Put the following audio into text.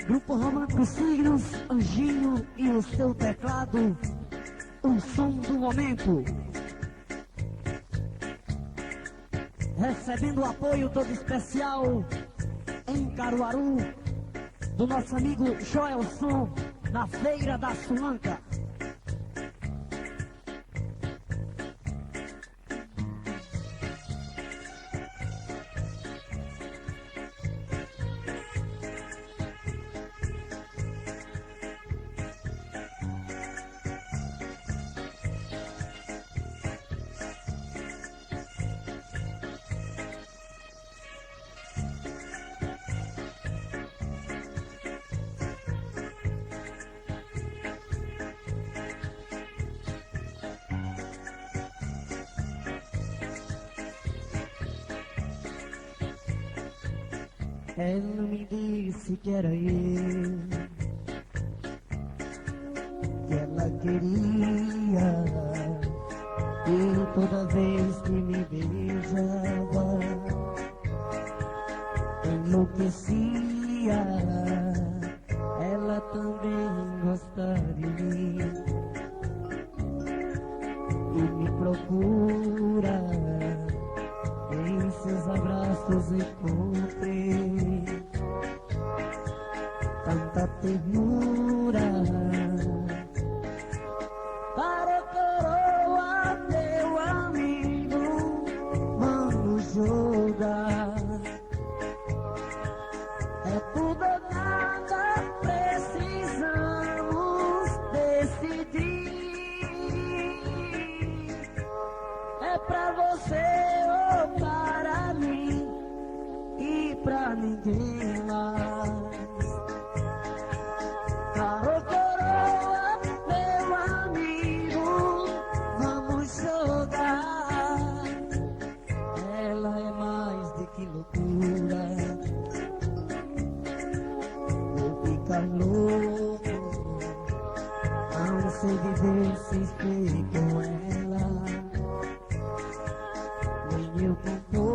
Grupo Romântico Signos, Anjinho e o seu teclado, o som do momento. Recebendo o apoio todo especial em Caruaru, do nosso amigo Joelson, na Feira da Sulanca. Ela me disse que era eu, que ela queria, e toda vez que me beijava, enlouquecia. Ela também gosta de mim e me procura. Em seus abraços encontrei tanta ternura. Para coroa, meu amigo, vamos jogar. É tudo ou nada, precisamos decidir. É pra você ou para mim e pra ninguém mais. Caro coroa, meu amigo, vamos jogar. Ela é mais de que loucura. Vou ficar louco, não sei viver se estou com ela. Nem eu com